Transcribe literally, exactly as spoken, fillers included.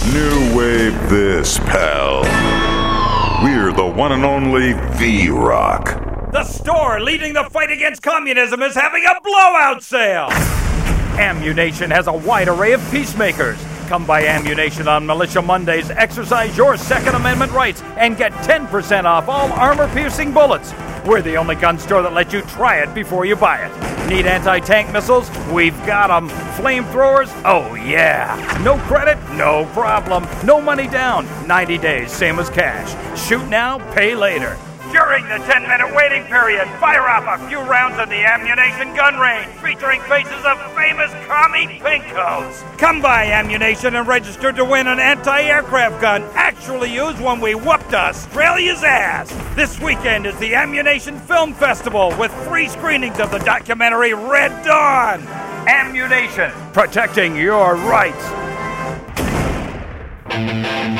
New wave this, pal. We're the one and only V-Rock. The store leading the fight against communism is having a blowout sale. Ammu-Nation has a wide array of peacemakers. Come by Ammu-Nation on Militia Mondays, exercise your Second Amendment rights, and get ten percent off all armor-piercing bullets. We're the only gun store that lets you try it before you buy it. Need anti-tank missiles? We've got them. Flamethrowers? Oh yeah. No credit? No problem. No money down. ninety days, same as cash. Shoot now, pay later. During the ten-minute waiting period, fire off a few rounds in the Ammu-Nation gun range, featuring faces of famous commie pinkos. Come by Ammu-Nation and register to win an anti-aircraft gun actually used when we whooped Australia's ass. This weekend is the Ammu-Nation Film Festival with free screenings of the documentary Red Dawn. Ammu-Nation, protecting your rights.